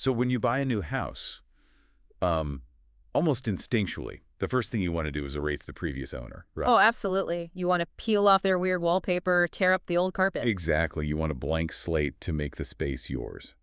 So when you buy a new house, um, almost instinctually, the first thing you want to do is erase the previous owner, right? Oh, absolutely. You want to peel off their weird wallpaper, tear up the old carpet. Exactly. You want a blank slate to make the space yours.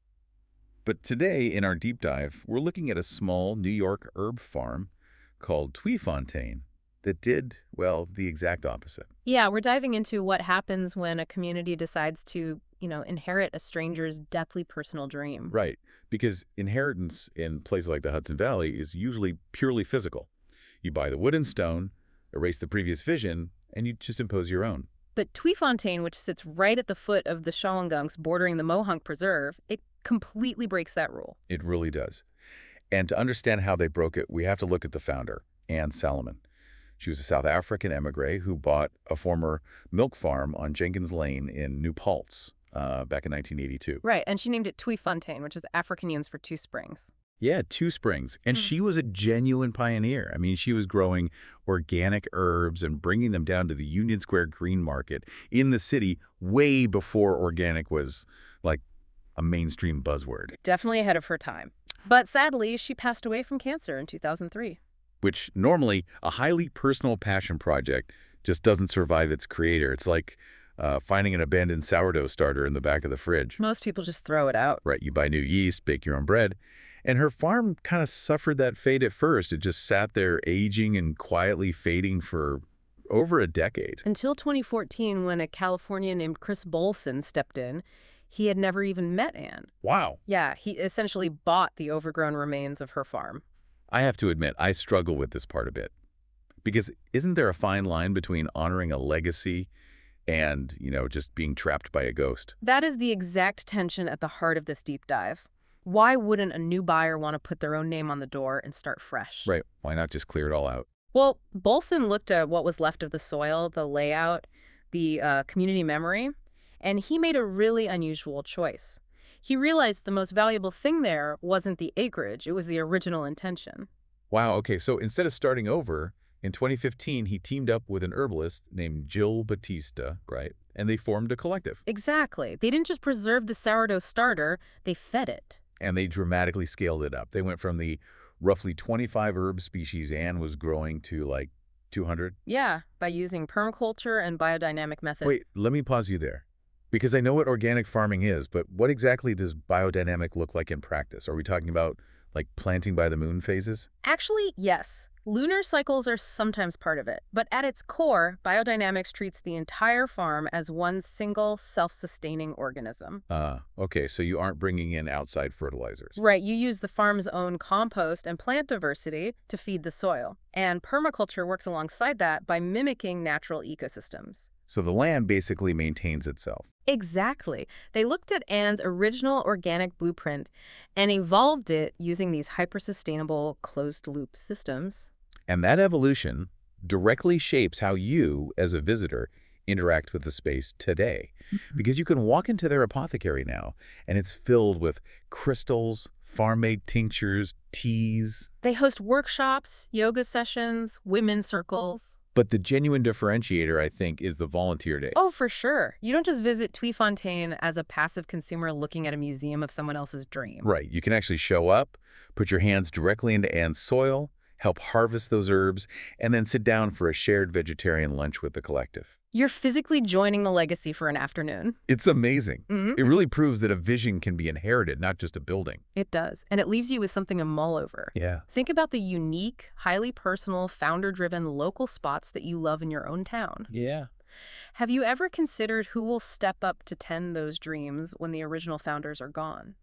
But today, in our deep dive, we're looking at a small New York herb farm called Tweefontein that did, well, the exact opposite. Yeah, we're diving into what happens when a community decides to, inherit a stranger's deeply personal dream. Right, because inheritance in places like the Hudson Valley is usually purely physical. You buy the wood and stone, erase the previous vision, and you just impose your own. But Tweefontein, which sits right at the foot of the Shawangunks bordering the Mohonk Preserve, it completely breaks that rule. It really does. And to understand how they broke it, we have to look at the founder, Anne Salomon. She was a South African emigre who bought a former milk farm on Jenkins Lane in New Paltz back in 1982. Right, and she named it Tweefontein, which is Afrikaans for Two Springs. Yeah, Two Springs. And she was a genuine pioneer. I mean, she was growing organic herbs and bringing them down to the Union Square Green Market in the city way before organic was like a mainstream buzzword, Definitely ahead of her time. But sadly, she passed away from cancer in 2003. which normally a highly personal passion project just doesn't survive its creator. It's like finding an abandoned sourdough starter in the back of the fridge. Most people just throw it out. Right, you buy new yeast, bake your own bread. And her farm kind of suffered that fate at first. It just sat there aging and quietly fading for over a decade. Until 2014, when a Californian named Chris Bolson stepped in. He had never even met Anne. Wow. Yeah, he essentially bought the overgrown remains of her farm. I have to admit, I struggle with this part a bit. Because isn't there a fine line between honoring a legacy and, just being trapped by a ghost? That is the exact tension at the heart of this deep dive. Why wouldn't a new buyer want to put their own name on the door and start fresh? Right. Why not just clear it all out? Well, Bolson looked at what was left of the soil, the layout, the community memory, and he made a really unusual choice. He realized the most valuable thing there wasn't the acreage, it was the original intention. Wow. Okay. So instead of starting over, in 2015, he teamed up with an herbalist named Jill Batista, right? And they formed a collective. Exactly. They didn't just preserve the sourdough starter, they fed it. And they dramatically scaled it up. They went from the roughly 25 herb species Anne was growing to like 200. Yeah, by using permaculture and biodynamic methods. Wait, let me pause you there. Because I know what organic farming is, but what exactly does biodynamic look like in practice? Are we talking about like planting by the moon phases? Actually, yes. Lunar cycles are sometimes part of it, but at its core, biodynamics treats the entire farm as one single self-sustaining organism. Okay, so you aren't bringing in outside fertilizers. Right, you use the farm's own compost and plant diversity to feed the soil. And permaculture works alongside that by mimicking natural ecosystems. So the land basically maintains itself. Exactly. They looked at Anne's original organic blueprint and evolved it using these hyper-sustainable closed-loop systems. And that evolution directly shapes how you, as a visitor, interact with the space today. Because you can walk into their apothecary now, and it's filled with crystals, farm-made tinctures, teas. They host workshops, yoga sessions, women's circles. But the genuine differentiator, I think, is the volunteer days. Oh, for sure. You don't just visit Tweefontein as a passive consumer looking at a museum of someone else's dream. Right. You can actually show up, put your hands directly into Anne's soil, help harvest those herbs, and then sit down for a shared vegetarian lunch with the collective. You're physically joining the legacy for an afternoon. It's amazing. Mm-hmm. It really proves that a vision can be inherited, not just a building. It does. And it leaves you with something to mull over. Yeah. Think about the unique, highly personal, founder-driven local spots that you love in your own town. Yeah. Have you ever considered who will step up to tend those dreams when the original founders are gone?